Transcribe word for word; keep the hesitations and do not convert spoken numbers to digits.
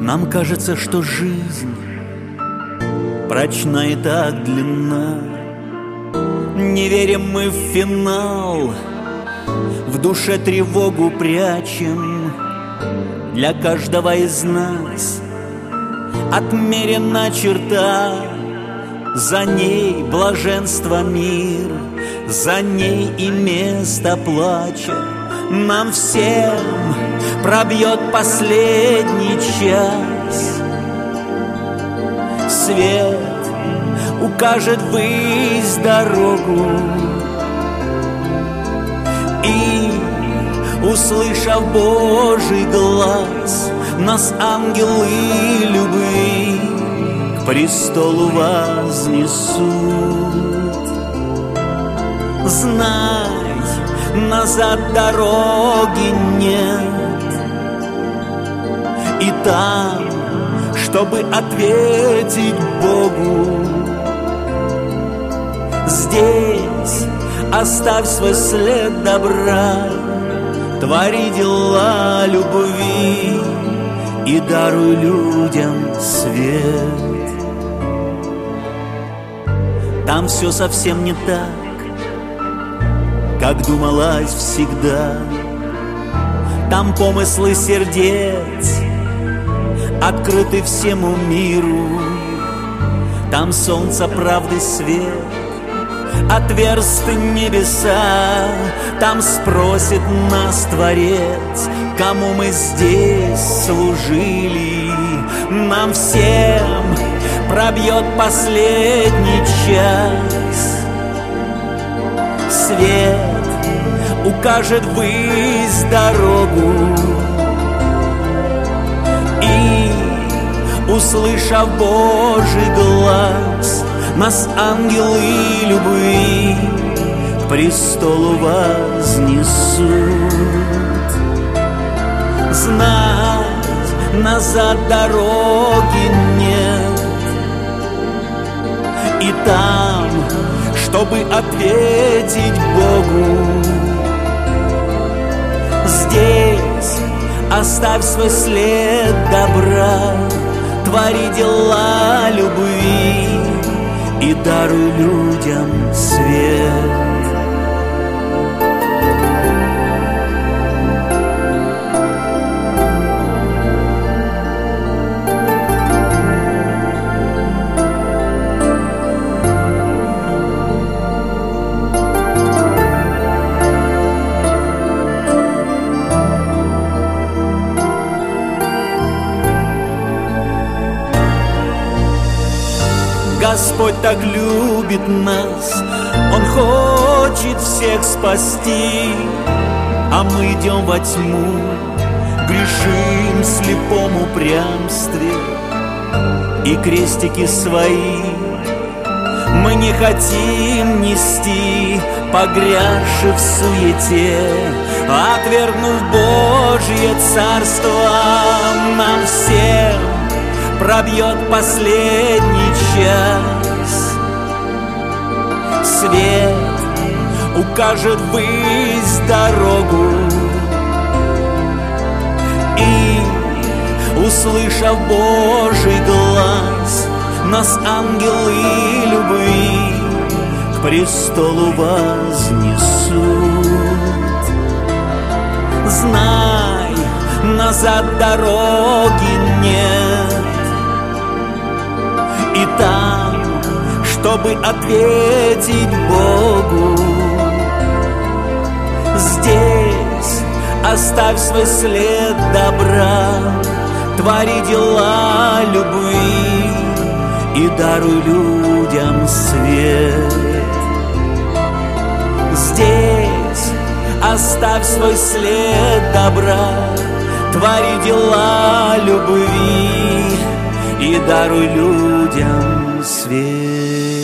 Нам кажется, что жизнь прочна и так длинна. Не верим мы в финал, в душе тревогу прячем. Для каждого из нас отмерена черта, за ней блаженство мир, за ней и место плача. Нам всем пробьет последний час. Свет укажет ввысь дорогу, и, услышав Божий глаз, нас ангелы любви к престолу вознесут. Знай, назад дороги нет, и там, чтобы ответить Богу, здесь оставь свой след добра, твори дела любви и даруй людям свет. Там все совсем не так, как думалось всегда. Там помыслы сердец открыты всему миру. Там солнца правды свет отверст небеса. Там спросит нас Творец, кому мы здесь служили. Нам всем пробьет последний час. Свет укажет ввысь дорогу, и, услышав Божий глаз, нас ангелы любви к престолу вознесут. Знать, назад дороги нет, и там, чтобы ответить Богу, здесь оставь свой след добра, твори дела любви и даруй людям свет. Господь так любит нас, Он хочет всех спасти, а мы идем во тьму, грешим в слепом упрямстве, и крестики свои мы не хотим нести, погрязши в суете, отвергнув Божье царство. Нам всем пробьет последний час. Свет укажет ввысь дорогу, и, услышав Божий глаз, нас ангелы любви к престолу вознесут. Знай, назад дороги нет, и там, чтобы ответить Богу, здесь оставь свой след добра, твори дела любви и даруй людям свет. Здесь оставь свой след добра, твори дела любви и даруй людям свет.